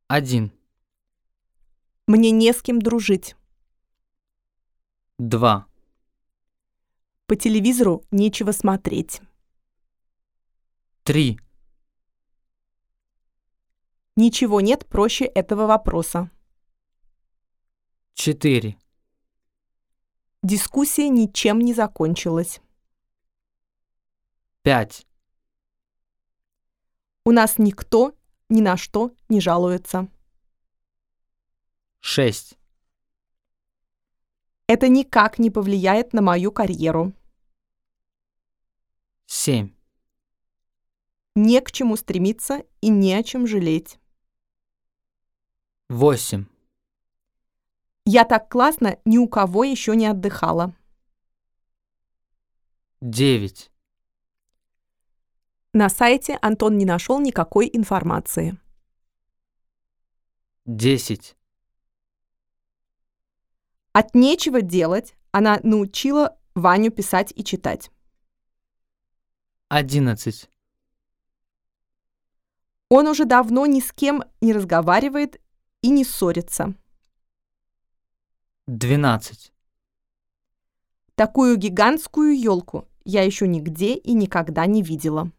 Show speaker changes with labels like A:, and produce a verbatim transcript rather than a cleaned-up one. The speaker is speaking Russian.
A: Один.
B: Мне не с кем дружить.
A: Два.
B: По телевизору нечего смотреть.
A: Три.
B: Ничего нет проще этого вопроса.
A: Четыре.
B: Дискуссия ничем не закончилась.
A: Пять.
B: У нас никто ни на что не жалуется.
A: Шесть.
B: Это никак не повлияет на мою карьеру.
A: Семь.
B: Не к чему стремиться и не о чем жалеть.
A: Восемь.
B: Я так классно ни у кого еще не отдыхала.
A: Девять.
B: На сайте Антон не нашел никакой информации.
A: Десять.
B: От нечего делать она научила Ваню писать и читать.
A: Одиннадцать.
B: Он уже давно ни с кем не разговаривает и не ссорится.
A: Двенадцать.
B: Такую гигантскую елку я еще нигде и никогда не видела.